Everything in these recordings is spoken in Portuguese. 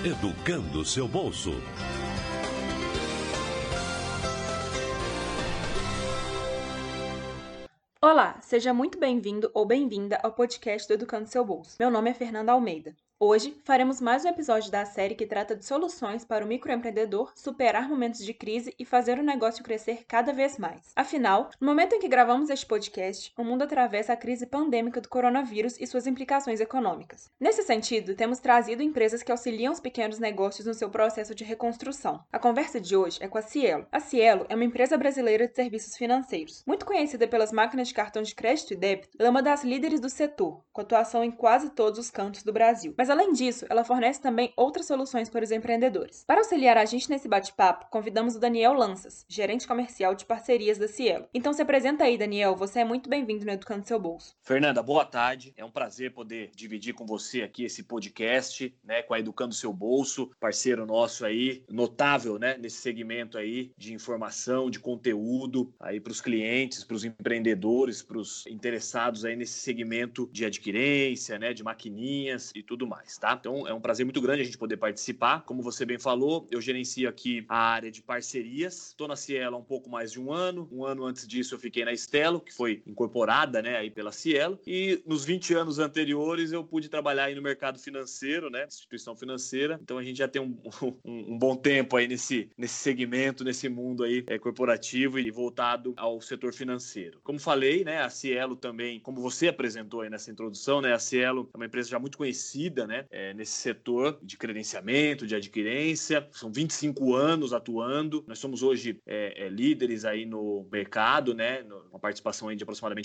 Educando seu bolso. Olá, seja muito bem-vindo ou bem-vinda ao podcast do Educando Seu Bolso. Meu nome é Fernanda Almeida. Hoje, faremos mais um episódio da série que trata de soluções para o microempreendedor superar momentos de crise e fazer o negócio crescer cada vez mais. Afinal, no momento em que gravamos este podcast, o mundo atravessa a crise pandêmica do coronavírus e suas implicações econômicas. Nesse sentido, temos trazido empresas que auxiliam os pequenos negócios no seu processo de reconstrução. A conversa de hoje é com a Cielo. A Cielo é uma empresa brasileira de serviços financeiros. Muito conhecida pelas máquinas de cartão de crédito e débito, ela é uma das líderes do setor, com atuação em quase todos os cantos do Brasil. Mas além disso, ela fornece também outras soluções para os empreendedores. Para auxiliar a gente nesse bate-papo, convidamos o Daniel Lanças, gerente comercial de parcerias da Cielo. Então se apresenta aí, Daniel, você é muito bem-vindo no Educando Seu Bolso. Fernanda, boa tarde. É um prazer poder dividir com você aqui esse podcast, com a Educando Seu Bolso, parceiro nosso aí, notável, nesse segmento aí de informação, de conteúdo aí para os clientes, para os empreendedores, para os interessados aí nesse segmento de adquirência, de maquininhas e tudo mais, tá? Então é um prazer muito grande a gente poder participar. Como você bem falou, eu gerencio aqui a área de parcerias. Estou na Cielo há um pouco mais de um ano. Um ano antes disso eu fiquei na Stelo, que foi incorporada, aí pela Cielo. E nos 20 anos anteriores eu pude trabalhar aí no mercado financeiro, instituição financeira. Então a gente já tem um bom tempo aí nesse segmento, nesse mundo aí corporativo e voltado ao setor financeiro. Como falei, a Cielo também, como você apresentou aí nessa introdução, a Cielo é uma empresa já muito conhecida, nesse setor de credenciamento, de adquirência. São 25 anos atuando. Nós somos hoje líderes aí no mercado, uma participação aí de aproximadamente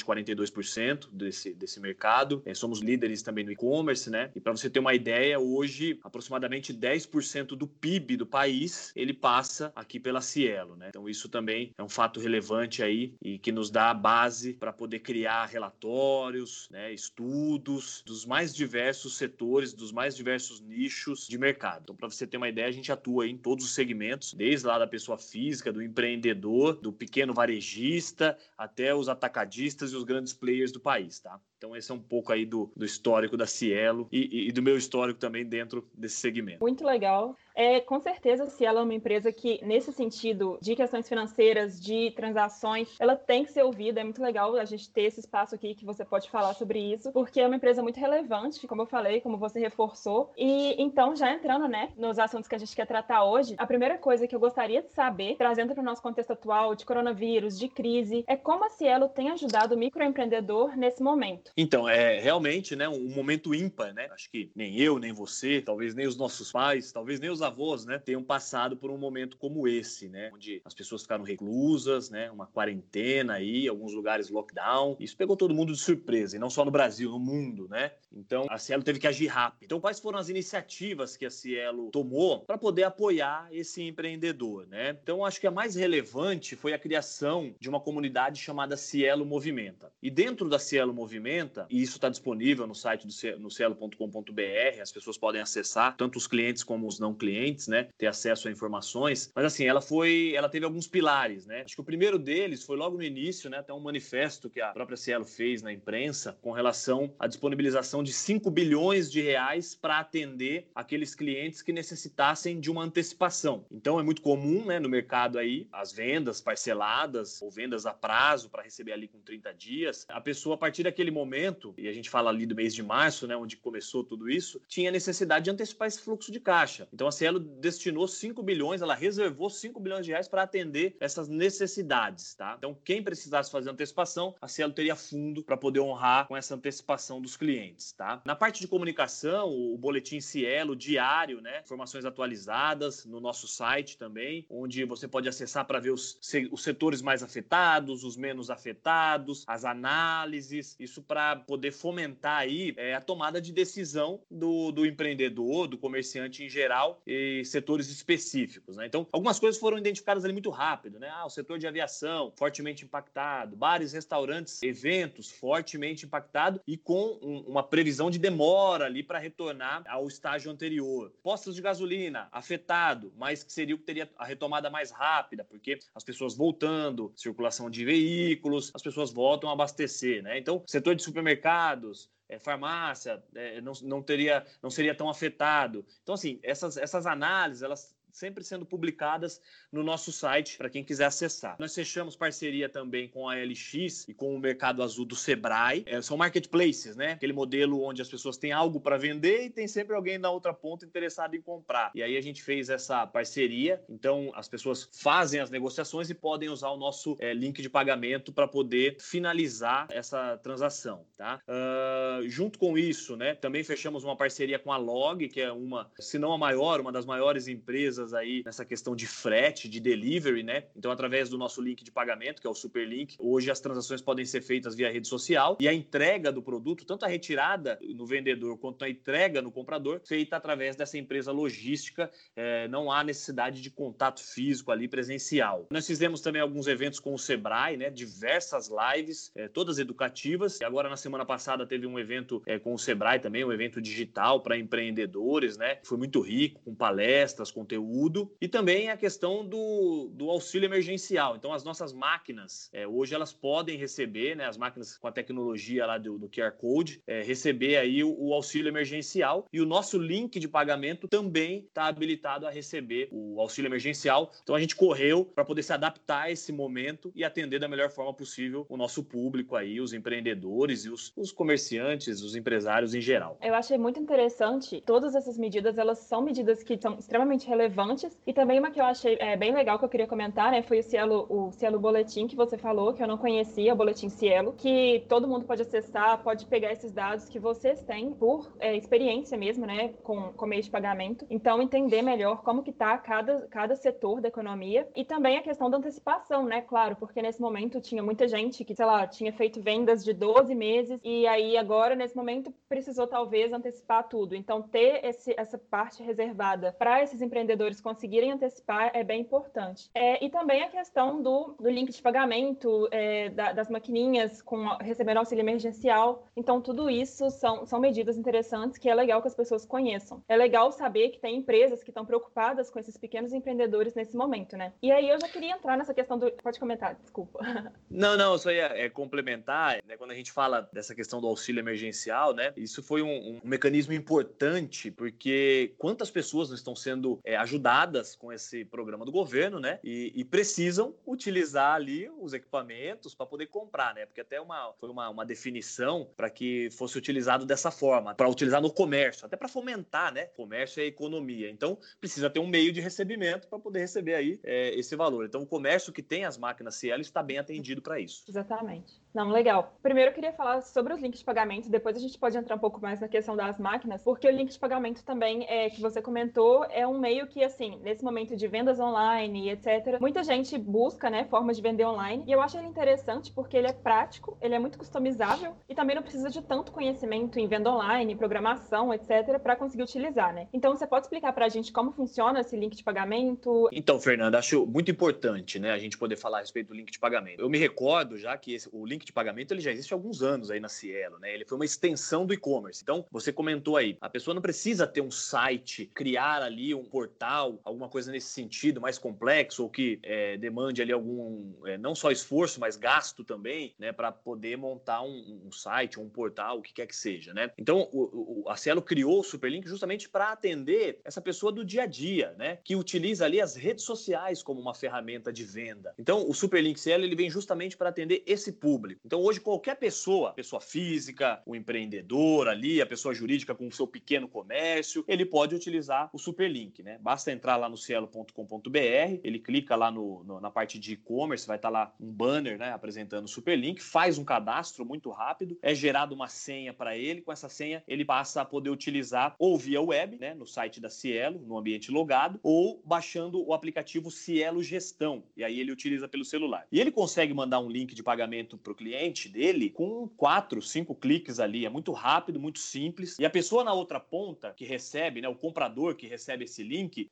42% desse mercado. Somos líderes também no e-commerce, E para você ter uma ideia, hoje aproximadamente 10% do PIB do país ele passa aqui pela Cielo, Então isso também é um fato relevante aí e que nos dá a base para poder criar relatórios, estudos dos mais diversos setores, dos mais diversos nichos de mercado. Então, para você ter uma ideia, a gente atua em todos os segmentos, desde lá da pessoa física, do empreendedor, do pequeno varejista, até os atacadistas e os grandes players do país, tá? Então, esse é um pouco aí do histórico da Cielo e do meu histórico também dentro desse segmento. Muito legal. Com certeza, a Cielo é uma empresa que, nesse sentido de questões financeiras, de transações, ela tem que ser ouvida. É muito legal a gente ter esse espaço aqui que você pode falar sobre isso, porque é uma empresa muito relevante, como eu falei, como você reforçou. E então, já entrando, nos assuntos que a gente quer tratar hoje, a primeira coisa que eu gostaria de saber, trazendo para o nosso contexto atual de coronavírus, de crise, é como a Cielo tem ajudado o microempreendedor nesse momento. Então, é realmente um momento ímpar, Acho que nem eu, nem você, talvez nem os nossos pais, talvez nem os avós, tenham passado por um momento como esse, Onde as pessoas ficaram reclusas, uma quarentena aí, alguns lugares lockdown. Isso pegou todo mundo de surpresa, e não só no Brasil, no mundo, Então, a Cielo teve que agir rápido. Então, quais foram as iniciativas que a Cielo tomou para poder apoiar esse empreendedor, Então, acho que a mais relevante foi a criação de uma comunidade chamada Cielo Movimenta. E dentro da Cielo Movimenta, e isso está disponível no site no cielo.com.br, as pessoas podem acessar, tanto os clientes como os não clientes, ter acesso a informações. Mas assim, ela teve alguns pilares, Acho que o primeiro deles foi logo no início, até um manifesto que a própria Cielo fez na imprensa com relação à disponibilização de 5 bilhões de reais para atender aqueles clientes que necessitassem de uma antecipação. Então é muito comum, no mercado aí, as vendas parceladas ou vendas a prazo para receber ali com 30 dias. A pessoa, a partir daquele momento, e a gente fala ali do mês de março, onde começou tudo isso, tinha necessidade de antecipar esse fluxo de caixa. Então a Cielo destinou 5 bilhões, ela reservou 5 bilhões de reais para atender essas necessidades, tá? Então quem precisasse fazer antecipação, a Cielo teria fundo para poder honrar com essa antecipação dos clientes, tá? Na parte de comunicação, o boletim Cielo diário, informações atualizadas no nosso site também, onde você pode acessar para ver os setores mais afetados, os menos afetados, as análises, isso para poder fomentar aí a tomada de decisão do empreendedor, do comerciante em geral e setores específicos, Então, algumas coisas foram identificadas ali muito rápido, o setor de aviação fortemente impactado, bares, restaurantes, eventos fortemente impactado e com uma previsão de demora ali para retornar ao estágio anterior. Postos de gasolina afetado, mas que seria o que teria a retomada mais rápida, porque as pessoas voltando, circulação de veículos, as pessoas voltam a abastecer, Então, setor de supermercados, farmácia, não seria tão afetado. Então, assim, essas análises, elas sempre sendo publicadas no nosso site para quem quiser acessar. Nós fechamos parceria também com a LX e com o Mercado Azul do Sebrae. São marketplaces, né? Aquele modelo onde as pessoas têm algo para vender e tem sempre alguém na outra ponta interessado em comprar. E aí a gente fez essa parceria. Então as pessoas fazem as negociações e podem usar o nosso link de pagamento para poder finalizar essa transação, tá? Junto com isso, né? Também fechamos uma parceria com a Log, que é se não a maior, uma das maiores empresas aí nessa questão de frete, de delivery, né? Então, através do nosso link de pagamento, que é o Superlink, hoje as transações podem ser feitas via rede social e a entrega do produto, tanto a retirada no vendedor quanto a entrega no comprador, feita através dessa empresa logística. Não há necessidade de contato físico ali presencial. Nós fizemos também alguns eventos com o Sebrae, né? Diversas lives, todas educativas. E agora, na semana passada, teve um evento com o Sebrae também, um evento digital para empreendedores, né? Foi muito rico, com palestras, conteúdo. E também a questão do auxílio emergencial. Então, as nossas máquinas, hoje elas podem receber, né, as máquinas com a tecnologia lá do QR Code, receber aí o auxílio emergencial. E o nosso link de pagamento também está habilitado a receber o auxílio emergencial. Então, a gente correu para poder se adaptar a esse momento e atender da melhor forma possível o nosso público aí, os empreendedores e os comerciantes, os empresários em geral. Eu achei muito interessante. Todas essas medidas, elas são medidas que são extremamente relevantes. E também uma que eu achei bem legal, que eu queria comentar, né, foi o Cielo Boletim que você falou, que eu não conhecia, o Boletim Cielo, que todo mundo pode acessar, pode pegar esses dados que vocês têm por experiência mesmo, né, com meio de pagamento. Então, entender melhor como que tá cada setor da economia. E também a questão da antecipação, né, claro, porque nesse momento tinha muita gente que, sei lá, tinha feito vendas de 12 meses e aí agora, nesse momento, precisou talvez antecipar tudo. Então, ter essa parte reservada para esses empreendedores conseguirem antecipar é bem importante. E também a questão do link de pagamento, das maquininhas recebendo auxílio emergencial. Então, tudo isso são medidas interessantes que é legal que as pessoas conheçam. É legal saber que tem empresas que estão preocupadas com esses pequenos empreendedores nesse momento, né? E aí eu já queria entrar nessa questão do... Pode comentar, desculpa. Não, eu só ia complementar, né, quando a gente fala dessa questão do auxílio emergencial, né? Isso foi um mecanismo importante, porque quantas pessoas não estão sendo ajudadas com esse programa do governo, né? E precisam utilizar ali os equipamentos para poder comprar, né? Porque até foi uma definição para que fosse utilizado dessa forma, para utilizar no comércio, até para fomentar, né? Comércio é economia. Então, precisa ter um meio de recebimento para poder receber aí esse valor. Então, o comércio que tem as máquinas Cielo está bem atendido para isso. Exatamente. Não, legal. Primeiro eu queria falar sobre os links de pagamento, depois a gente pode entrar um pouco mais na questão das máquinas, porque o link de pagamento também, que você comentou, é um meio que, assim, nesse momento de vendas online e etc., muita gente busca, né, formas de vender online, e eu acho ele interessante porque ele é prático, ele é muito customizável e também não precisa de tanto conhecimento em venda online, programação, etc., para conseguir utilizar, né? Então, você pode explicar para a gente como funciona esse link de pagamento? Então, Fernanda, acho muito importante, né, a gente poder falar a respeito do link de pagamento. Eu me recordo já que o link de pagamento ele já existe há alguns anos aí na Cielo, né? Ele foi uma extensão do e-commerce. Então, você comentou aí, a pessoa não precisa ter um site, criar ali um portal, alguma coisa nesse sentido mais complexo ou que demande ali algum, não só esforço, mas gasto também, né, para poder montar um site, um portal, o que quer que seja, né? Então, a Cielo criou o Superlink justamente para atender essa pessoa do dia a dia, né, que utiliza ali as redes sociais como uma ferramenta de venda. Então, o Superlink Cielo ele vem justamente para atender esse público. Então, hoje, qualquer pessoa física, o empreendedor ali, a pessoa jurídica com o seu pequeno comércio, ele pode utilizar o Superlink, né? Basta entrar lá no cielo.com.br, ele clica lá na parte de e-commerce, vai estar lá um banner, né, apresentando o Superlink, faz um cadastro muito rápido, é gerada uma senha para ele, com essa senha ele passa a poder utilizar ou via web, né, no site da Cielo, no ambiente logado, ou baixando o aplicativo Cielo Gestão, e aí ele utiliza pelo celular. E ele consegue mandar um link de pagamento para o cliente dele com 4, 5 cliques ali, é muito rápido, muito simples, e a pessoa na outra ponta que recebe, né, o comprador que recebe esse link,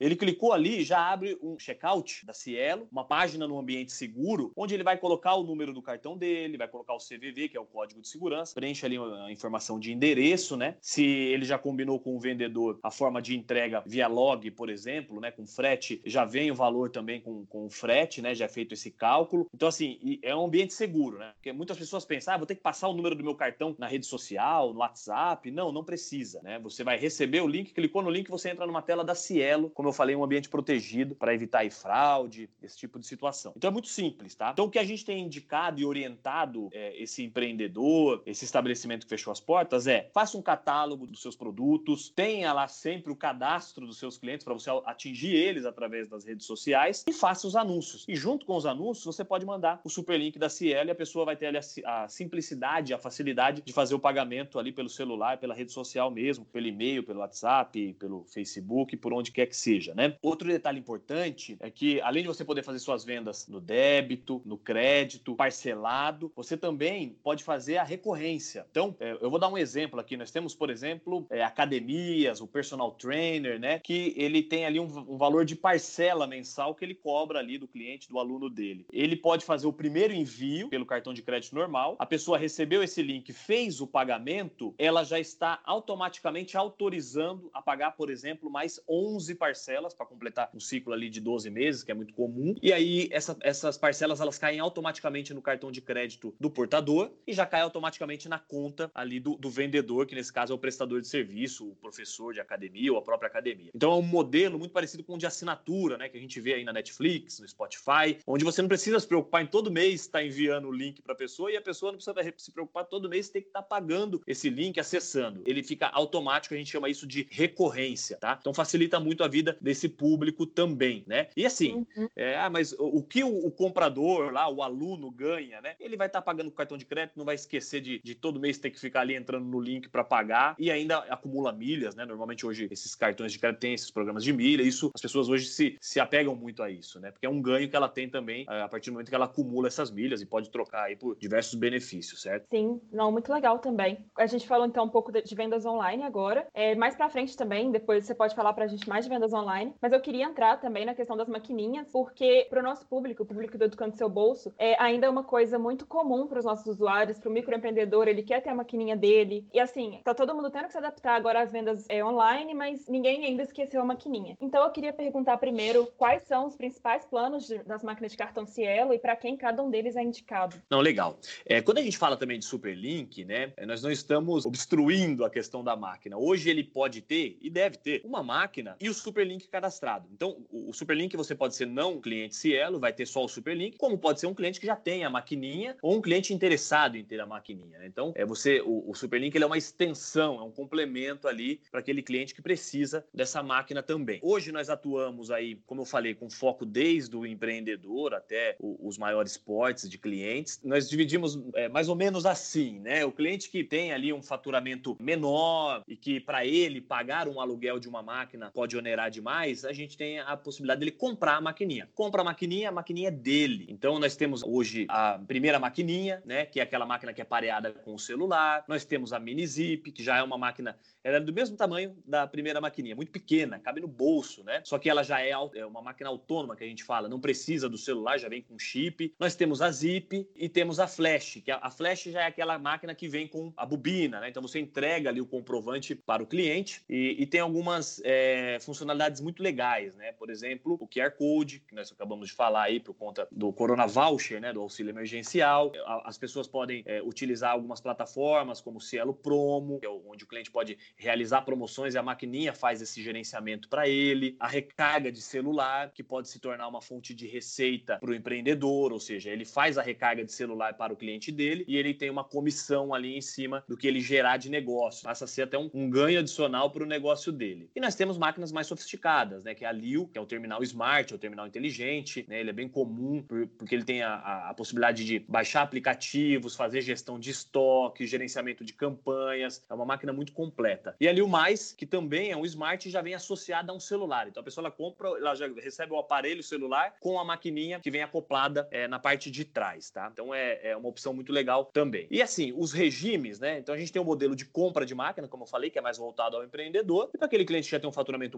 Ele clicou ali, já abre um checkout da Cielo, uma página no ambiente seguro, onde ele vai colocar o número do cartão dele, vai colocar o CVV, que é o código de segurança, preenche ali a informação de endereço, né? Se ele já combinou com o vendedor a forma de entrega via log, por exemplo, né? Com frete, já vem o valor também com o frete, né? Já é feito esse cálculo. Então, assim, é um ambiente seguro, né? Porque muitas pessoas pensam, vou ter que passar o número do meu cartão na rede social, no WhatsApp. Não, não precisa, né? Você vai receber o link, clicou no link, você entra numa tela da Cielo, como eu falei, um ambiente protegido para evitar aí fraude, esse tipo de situação. Então é muito simples, tá? Então o que a gente tem indicado e orientado esse empreendedor, esse estabelecimento que fechou as portas faça um catálogo dos seus produtos, tenha lá sempre o cadastro dos seus clientes para você atingir eles através das redes sociais e faça os anúncios. E junto com os anúncios, você pode mandar o super link da Cielo e a pessoa vai ter ali a simplicidade, a facilidade de fazer o pagamento ali pelo celular, pela rede social mesmo, pelo e-mail, pelo WhatsApp, pelo Facebook, por onde quer que seja, né? Outro detalhe importante é que, além de você poder fazer suas vendas no débito, no crédito, parcelado, você também pode fazer a recorrência. Então, eu vou dar um exemplo aqui. Nós temos, por exemplo, academias, o personal trainer, né? Que ele tem ali um valor de parcela mensal que ele cobra ali do cliente, do aluno dele. Ele pode fazer o primeiro envio pelo cartão de crédito normal, a pessoa recebeu esse link, fez o pagamento, ela já está automaticamente autorizando a pagar, por exemplo, mais 11 parcelas para completar um ciclo ali de 12 meses, que é muito comum. E aí essas parcelas elas caem automaticamente no cartão de crédito do portador e já cai automaticamente na conta ali do vendedor, que nesse caso é o prestador de serviço, o professor de academia ou a própria academia. Então é um modelo muito parecido com o de assinatura, né, que a gente vê aí na Netflix, no Spotify, onde você não precisa se preocupar em todo mês estar enviando o link para a pessoa e a pessoa não precisa se preocupar todo mês ter que estar pagando esse link, acessando. Ele fica automático, a gente chama isso de recorrência, tá? Então facilita muito a vida desse público também, né? E assim, mas o que o comprador lá, o aluno ganha, né? Ele vai estar pagando com cartão de crédito, não vai esquecer de todo mês ter que ficar ali entrando no link para pagar e ainda acumula milhas, né? Normalmente hoje esses cartões de crédito têm esses programas de milha, isso as pessoas hoje se apegam muito a isso, né? Porque é um ganho que ela tem também a partir do momento que ela acumula essas milhas e pode trocar aí por diversos benefícios, certo? Sim, não, muito legal também. A gente falou então um pouco de vendas online agora. Mais pra frente também, depois você pode falar pra gente mais de vendas online. Mas eu queria entrar também na questão das maquininhas, porque pro nosso público, o público do Educando Seu Bolso, ainda é uma coisa muito comum para os nossos usuários, pro microempreendedor, ele quer ter a maquininha dele. E assim, tá todo mundo tendo que se adaptar agora às vendas online, mas ninguém ainda esqueceu a maquininha. Então eu queria perguntar primeiro quais são os principais planos das máquinas de cartão Cielo e para quem cada um deles é indicado. Não, legal. Quando a gente fala também de Superlink, né, nós não estamos obstruindo a questão da máquina. Hoje ele pode ter e deve ter uma máquina e o Superlink cadastrado. Então, o Superlink você pode ser não um cliente Cielo, vai ter só o Superlink, como pode ser um cliente que já tem a maquininha ou um cliente interessado em ter a maquininha, né? Então, o Superlink ele é uma extensão, é um complemento ali para aquele cliente que precisa dessa máquina também. Hoje nós atuamos aí, como eu falei, com foco desde o empreendedor até os maiores portes de clientes. Nós dividimos mais ou menos assim, né? O cliente que tem ali um faturamento menor e que para ele pagar um aluguel de uma máquina pode onerar demais, a gente tem a possibilidade dele comprar a maquininha. Compra a maquininha é dele. Então nós temos hoje a primeira maquininha, né? Que é aquela máquina que é pareada com o celular. Nós temos a Mini Zip, que já é uma máquina, ela é do mesmo tamanho da primeira maquininha, muito pequena, cabe no bolso, né? Só que ela já é uma máquina autônoma, que a gente fala, não precisa do celular, já vem com chip. Nós temos a Zip e temos a Flash, que a Flash já é aquela máquina que vem com a bobina, né? Então você entrega ali o comprovante para o cliente e tem algumas funcionalidades muito legais, né? Por exemplo, o QR Code, que nós acabamos de falar aí por conta do Corona Voucher, né? Do auxílio emergencial. As pessoas podem utilizar algumas plataformas como o Cielo Promo, que é onde o cliente pode realizar promoções e a maquininha faz esse gerenciamento para ele. A recarga de celular, que pode se tornar uma fonte de receita para o empreendedor, ou seja, ele faz a recarga de celular para o cliente dele e ele tem uma comissão ali em cima do que ele gerar de negócio. Passa a ser até um ganho adicional para o negócio dele. E nós temos máquinas mais sofisticadas, né? Que é a Lio, que é o terminal smart, é o terminal inteligente, né? Ele é bem comum porque ele tem a possibilidade de baixar aplicativos, fazer gestão de estoque, gerenciamento de campanhas. É uma máquina muito completa. E a Lio Mais, que também é um smart e já vem associada a um celular. Então a pessoa ela compra, ela já recebe o aparelho celular com a maquininha que vem acoplada na parte de trás, tá? Então é uma opção muito legal também. E assim, os regimes, né? Então a gente tem o modelo de compra de máquina, como eu falei, que é mais voltado ao empreendedor. E para aquele cliente que já tem um faturamento um pouco maior,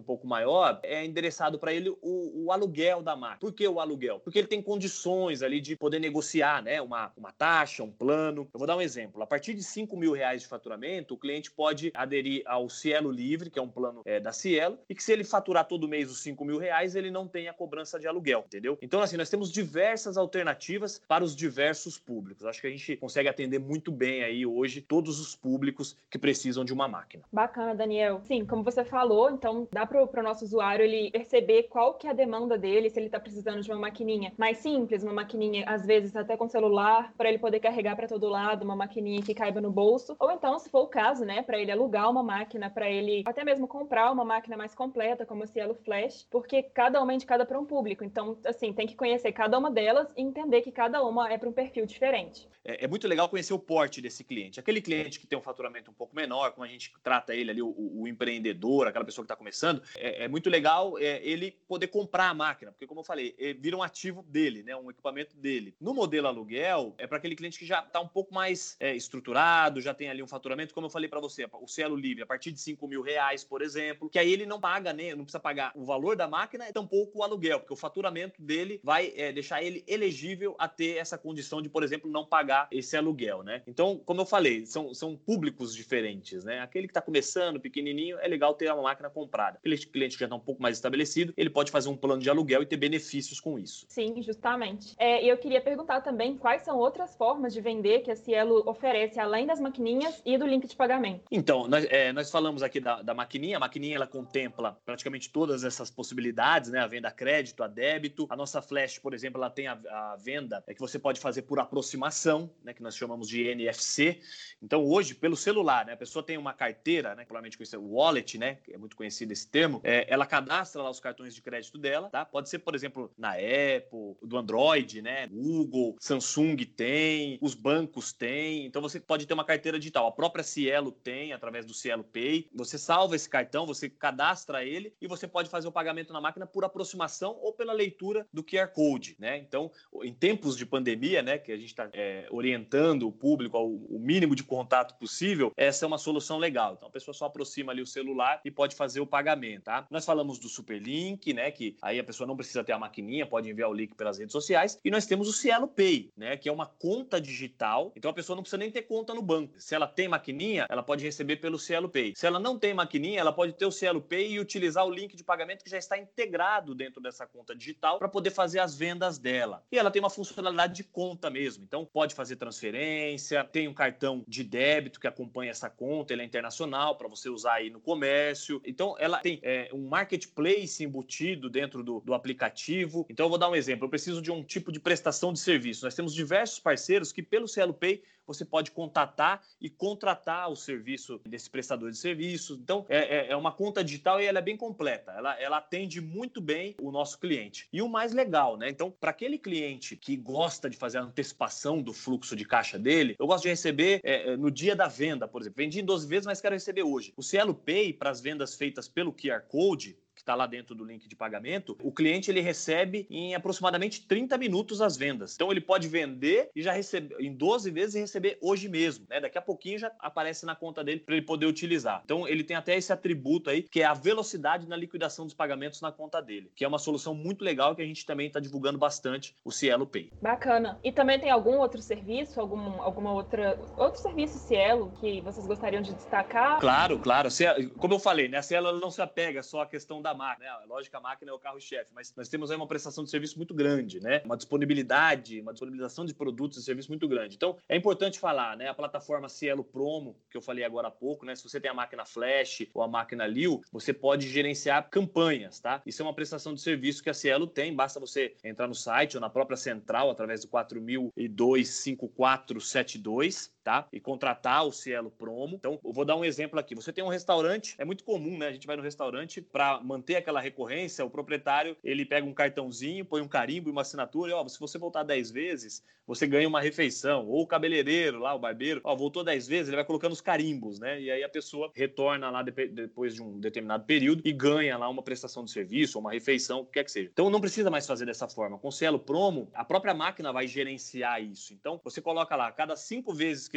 maior, é endereçado para ele o aluguel da máquina. Por que o aluguel? Porque ele tem condições ali de poder negociar, né, uma taxa, um plano. Eu vou dar um exemplo. A partir de R$ 5.000 de faturamento, o cliente pode aderir ao Cielo Livre, que é um plano da Cielo, e que se ele faturar todo mês os R$ 5.000, ele não tem a cobrança de aluguel, entendeu? Então, assim, nós temos diversas alternativas para os diversos públicos. Acho que a gente consegue atender muito bem aí hoje todos os públicos que precisam de uma máquina. Bacana, Daniel. Sim, como você falou, então dá para o nosso usuário ele perceber qual que é a demanda dele, se ele está precisando de uma maquininha mais simples, uma maquininha, às vezes, até com celular, para ele poder carregar para todo lado, uma maquininha que caiba no bolso, ou então, se for o caso, né, para ele alugar uma máquina, para ele até mesmo comprar uma máquina mais completa, como a Cielo Flash, porque cada uma é indicada para um público. Então, assim, tem que conhecer cada uma delas e entender que cada uma é para um perfil diferente. É muito legal conhecer o porte desse cliente. Aquele cliente que tem um faturamento um pouco menor, como a gente trata ele ali, o empreendedor, aquela pessoa que está começando, é muito legal ele poder comprar a máquina, porque, como eu falei, vira um ativo dele, né, um equipamento dele. No modelo aluguel, é para aquele cliente que já está um pouco mais estruturado, já tem ali um faturamento, como eu falei para você, o Cielo Livre, a partir de R$ 5.000, por exemplo, que aí ele não paga, né, não precisa pagar o valor da máquina e tampouco o aluguel, porque o faturamento dele vai deixar ele elegível a ter essa condição de, por exemplo, não pagar esse aluguel, né? Então, como eu falei, são públicos diferentes, né? Aquele que está começando, pequenininho, é legal ter uma máquina comprada. Aquele cliente que já está um pouco mais estabelecido, ele pode fazer um plano de aluguel e ter benefícios com isso. Sim, justamente. E eu queria perguntar também quais são outras formas de vender que a Cielo oferece, além das maquininhas e do link de pagamento. Então, nós falamos aqui da maquininha. A maquininha, ela contempla praticamente todas essas possibilidades, né? A venda a crédito, a débito. A nossa Flash, por exemplo, ela tem a venda que você pode fazer por aproximação, né, que nós chamamos de NFC. Então, hoje, pelo celular, né, a pessoa tem uma carteira, né, provavelmente conhecida, o wallet, né, que é muito conhecido esse termo, ela cadastra lá os cartões de crédito dela, tá? Pode ser, por exemplo, na Apple, do Android, né, Google, Samsung tem, os bancos têm. Então, você pode ter uma carteira digital. A própria Cielo tem, através do Cielo Pay. Você salva esse cartão, você cadastra ele e você pode fazer o pagamento na máquina por aproximação ou pela leitura do QR Code, né? Então, em tempos de pandemia, né, que a gente está orientando o público ao mínimo de contato possível, essa é uma solução legal. Então, a pessoa só aproxima ali o celular e pode fazer o pagamento, tá? Nós falamos do Superlink, né, que aí a pessoa não precisa ter a maquininha, pode enviar o link pelas redes sociais. E nós temos o Cielo Pay, né, que é uma conta digital. Então, a pessoa não precisa nem ter conta no banco. Se ela tem maquininha, ela pode receber pelo Cielo Pay. Se ela não tem maquininha, ela pode ter o Cielo Pay e utilizar o link de pagamento que já está integrado dentro dessa conta digital para poder fazer as vendas dela. E ela tem uma funcionalidade de conta mesmo. Então, pode fazer transferência, tem um cartão de débito que acompanha essa conta, ele é internacional para você usar aí no comércio. Então, ela tem um marketplace embutido dentro do aplicativo. Então, eu vou dar um exemplo. Eu preciso de um tipo de prestação de serviço. Nós temos diversos parceiros que, pelo Cielo Pay, você pode contatar e contratar o serviço desse prestador de serviços. Então, é uma conta digital e ela é bem completa. Ela atende muito bem o nosso cliente. E o mais legal, né? Então, para aquele cliente que gosta de fazer a antecipação do fluxo de caixa dele, eu gosto de receber no dia da venda, por exemplo. Vendi em 12 vezes, mas quero receber hoje. O Cielo Pay, para as vendas feitas pelo QR Code, que está lá dentro do link de pagamento, o cliente ele recebe em aproximadamente 30 minutos as vendas. Então ele pode vender e já receber em 12 vezes e receber hoje mesmo, né? Daqui a pouquinho já aparece na conta dele para ele poder utilizar. Então ele tem até esse atributo aí, que é a velocidade na liquidação dos pagamentos na conta dele, que é uma solução muito legal que a gente também está divulgando bastante, o Cielo Pay. Bacana. E também tem algum outro serviço, outro serviço Cielo que vocês gostariam de destacar? Claro. Como eu falei, né? A Cielo ela não se apega só à questão da máquina, né? Lógico que a máquina é o carro-chefe, mas nós temos aí uma prestação de serviço muito grande, né? Uma disponibilização de produtos e serviços muito grande. Então, é importante falar, né? A plataforma Cielo Promo, que eu falei agora há pouco, né? Se você tem a máquina Flash ou a máquina Lil, você pode gerenciar campanhas, tá? Isso é uma prestação de serviço que a Cielo tem, basta você entrar no site ou na própria central, através do 4002-5472, tá? E contratar o Cielo Promo. Então, eu vou dar um exemplo aqui. Você tem um restaurante, é muito comum, né? A gente vai no restaurante para manter aquela recorrência, o proprietário, ele pega um cartãozinho, põe um carimbo e uma assinatura, e se você voltar 10 vezes, você ganha uma refeição. Ou o cabeleireiro lá, o barbeiro, voltou 10 vezes, ele vai colocando os carimbos, né? E aí a pessoa retorna lá depois de um determinado período e ganha lá uma prestação de serviço, ou uma refeição, o que quer que seja. Então não precisa mais fazer dessa forma. Com o Cielo Promo, a própria máquina vai gerenciar isso. Então você coloca lá, cada 5 vezes que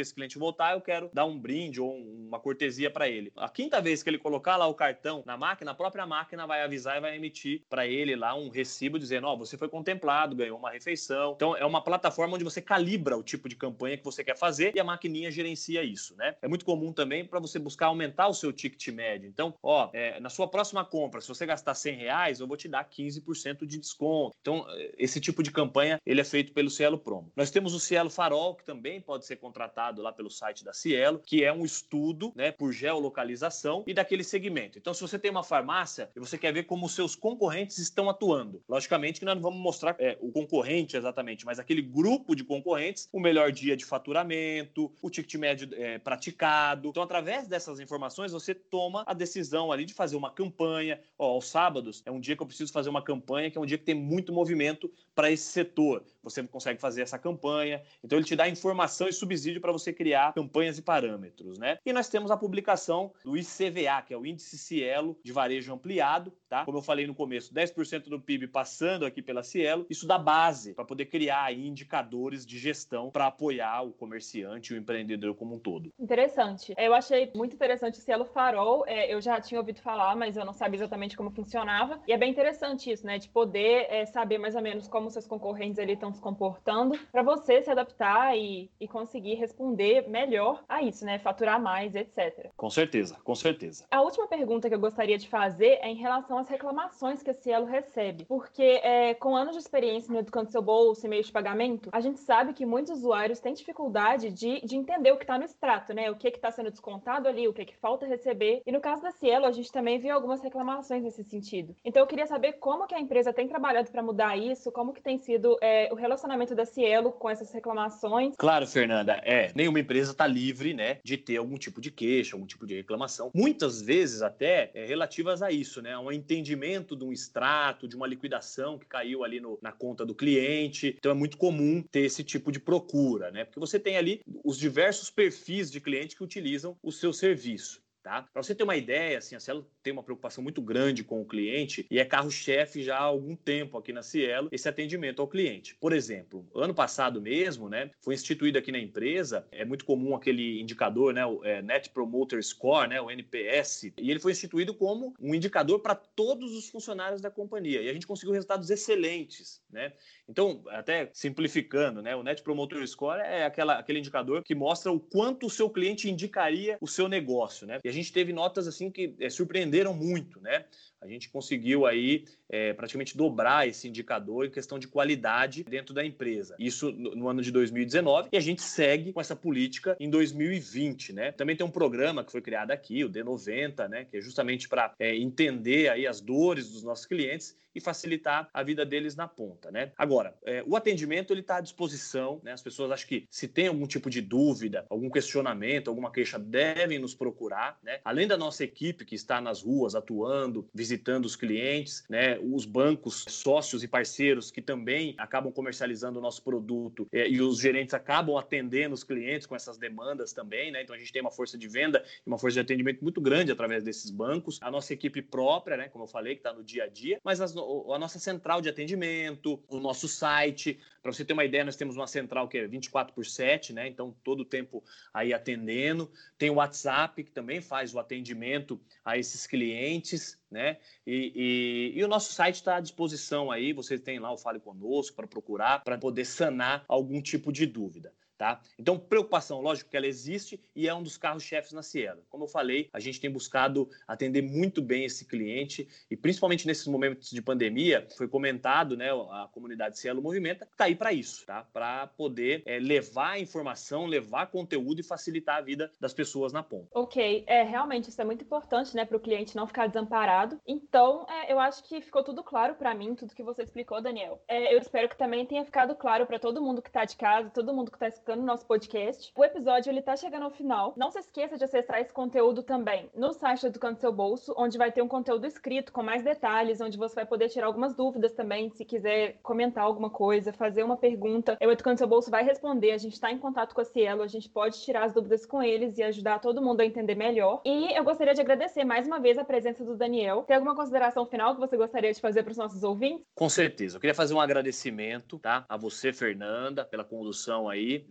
que esse cliente voltar, eu quero dar um brinde ou uma cortesia para ele. A quinta vez que ele colocar lá o cartão na máquina, a própria máquina vai avisar e vai emitir para ele lá um recibo dizendo, você foi contemplado, ganhou uma refeição. Então, é uma plataforma onde você calibra o tipo de campanha que você quer fazer e a maquininha gerencia isso, né? É muito comum também para você buscar aumentar o seu ticket médio. Então, na sua próxima compra, se você gastar R$100, eu vou te dar 15% de desconto. Então, esse tipo de campanha, ele é feito pelo Cielo Promo. Nós temos o Cielo Farol, que também pode ser contratado lá pelo site da Cielo, que é um estudo, né, por geolocalização e daquele segmento. Então, se você tem uma farmácia e você quer ver como os seus concorrentes estão atuando, logicamente que nós não vamos mostrar o concorrente exatamente, mas aquele grupo de concorrentes, o melhor dia de faturamento, o ticket médio praticado. Então, através dessas informações, você toma a decisão ali de fazer uma campanha. Aos sábados é um dia que eu preciso fazer uma campanha, que é um dia que tem muito movimento para esse setor. Você consegue fazer essa campanha. Então, ele te dá informação e subsídio para você criar campanhas e parâmetros, né? E nós temos a publicação do ICVA, que é o Índice Cielo de Varejo Ampliado, tá? Como eu falei no começo, 10% do PIB passando aqui pela Cielo. Isso dá base para poder criar aí indicadores de gestão para apoiar o comerciante e o empreendedor como um todo. Interessante. Eu achei muito interessante o Cielo Farol. Eu já tinha ouvido falar, mas eu não sabia exatamente como funcionava. E é bem interessante isso, né? De poder saber mais ou menos como seus concorrentes ali estão se comportando para você se adaptar e conseguir responder melhor a isso, né? Faturar mais, etc. Com certeza, com certeza. A última pergunta que eu gostaria de fazer é em relação às reclamações que a Cielo recebe. Porque com anos de experiência no Educando Seu Bolso e meio de pagamento, a gente sabe que muitos usuários têm dificuldade de entender o que está no extrato, né? O que está sendo descontado ali, o que falta receber. E no caso da Cielo, a gente também viu algumas reclamações nesse sentido. Então eu queria saber como que a empresa tem trabalhado para mudar isso, como que tem sido o relacionamento da Cielo com essas reclamações. Claro, Fernanda, nenhuma empresa está livre, né, de ter algum tipo de queixa, algum tipo de reclamação. Muitas vezes até relativas a isso, né, a um entendimento de um extrato, de uma liquidação que caiu ali na conta do cliente. Então é muito comum ter esse tipo de procura, né, porque você tem ali os diversos perfis de clientes que utilizam o seu serviço. Tá? Para você ter uma ideia, assim, a Cielo tem uma preocupação muito grande com o cliente e é carro-chefe já há algum tempo aqui na Cielo esse atendimento ao cliente. Por exemplo, ano passado mesmo, né, foi instituído aqui na empresa, é muito comum aquele indicador, né, o Net Promoter Score, né, o NPS, e ele foi instituído como um indicador para todos os funcionários da companhia. E a gente conseguiu resultados excelentes, né? Então, até simplificando, né, o Net Promoter Score é aquele indicador que mostra o quanto o seu cliente indicaria o seu negócio, né? E a gente teve notas assim que surpreenderam muito, né? A gente conseguiu aí praticamente dobrar esse indicador em questão de qualidade dentro da empresa. Isso no ano de 2019 e a gente segue com essa política em 2020, né? Também tem um programa que foi criado aqui, o D90, né? Que é justamente para entender aí as dores dos nossos clientes e facilitar a vida deles na ponta, né? Agora, o atendimento ele está à disposição, né? As pessoas acham que se tem algum tipo de dúvida, algum questionamento, alguma queixa, devem nos procurar, né? Além da nossa equipe que está nas ruas atuando, visitando os clientes, né? Os bancos, sócios e parceiros que também acabam comercializando o nosso produto e os gerentes acabam atendendo os clientes com essas demandas também, né? Então a gente tem uma força de venda e uma força de atendimento muito grande através desses bancos. A nossa equipe própria, né? Como eu falei, que está no dia a dia, mas a nossa central de atendimento, o nosso site. Para você ter uma ideia, nós temos uma central que é 24/7, né? Então todo o tempo aí atendendo. Tem o WhatsApp, que também faz o atendimento a esses clientes, né? E o nosso site está à disposição aí, vocês têm lá o Fale Conosco para procurar, para poder sanar algum tipo de dúvida. Tá? Então, preocupação, lógico que ela existe e é um dos carros-chefes na Cielo. Como eu falei, a gente tem buscado atender muito bem esse cliente e principalmente nesses momentos de pandemia, foi comentado, né, a comunidade Cielo Movimenta está aí para isso, tá? Para poder levar informação, levar conteúdo e facilitar a vida das pessoas na ponta. Ok, realmente isso é muito importante, né, para o cliente não ficar desamparado. Então, eu acho que ficou tudo claro para mim, tudo que você explicou, Daniel. Eu espero que também tenha ficado claro para todo mundo que está de casa, todo mundo que está escutando no nosso podcast. O episódio ele tá chegando ao final. Não se esqueça de acessar esse conteúdo também no site do Educando Seu Bolso, onde vai ter um conteúdo escrito com mais detalhes, onde você vai poder tirar algumas dúvidas também, se quiser comentar alguma coisa, fazer uma pergunta. O Educando Seu Bolso vai responder, a gente está em contato com a Cielo, a gente pode tirar as dúvidas com eles e ajudar todo mundo a entender melhor. E eu gostaria de agradecer mais uma vez a presença do Daniel. Tem alguma consideração final que você gostaria de fazer para os nossos ouvintes? Com certeza. Eu queria fazer um agradecimento, tá, a você, Fernanda, pela condução aí, né,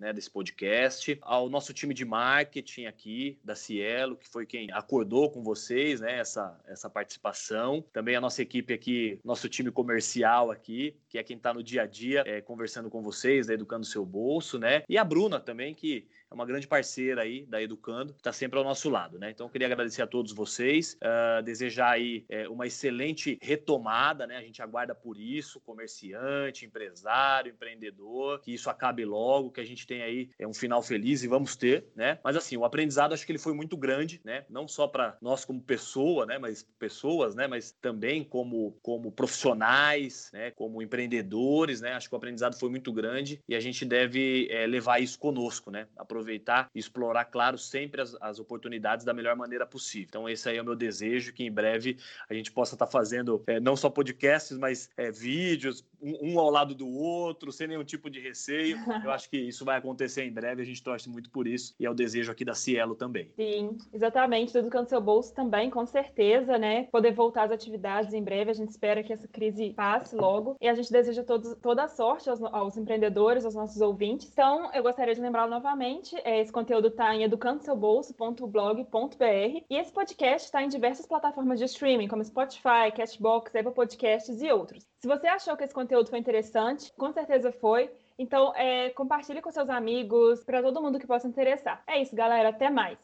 né, desse podcast, ao nosso time de marketing aqui da Cielo, que foi quem acordou com vocês, né, essa participação. Também a nossa equipe aqui, nosso time comercial aqui, que é quem está no dia a dia conversando com vocês, né, Educando o Seu Bolso, né? E a Bruna também, que é uma grande parceira aí da Educando, que está sempre ao nosso lado, né? Então eu queria agradecer a todos vocês, desejar aí uma excelente retomada, né? A gente aguarda por isso, comerciante, empresário, empreendedor, que isso acabe logo, que a gente tenha aí um final feliz, e vamos ter, né? Mas assim, o aprendizado acho que ele foi muito grande, né? Não só para nós como pessoa, né? Mas pessoas, né? Mas também como profissionais, né? Como empreendedores, né? Acho que o aprendizado foi muito grande e a gente deve levar isso conosco, né? Aproveitar e explorar, claro, sempre as oportunidades da melhor maneira possível. Então esse aí é o meu desejo, que em breve a gente possa estar fazendo não só podcasts, mas vídeos, um ao lado do outro, sem nenhum tipo de receio. Eu acho que isso vai acontecer em breve, a gente torce muito por isso, e é o desejo aqui da Cielo também. Sim, exatamente, do Educando Seu Bolso também, com certeza, né? Poder voltar às atividades em breve, a gente espera que essa crise passe logo, e a gente deseja toda a sorte aos empreendedores, aos nossos ouvintes. Então, eu gostaria de lembrar novamente, esse conteúdo está em educandoseubolso.blog.br, e esse podcast está em diversas plataformas de streaming, como Spotify, Castbox, Apple Podcasts e outros. Se você achou que esse conteúdo foi interessante, com certeza foi. Então, compartilhe com seus amigos, para todo mundo que possa interessar. É isso, galera. Até mais.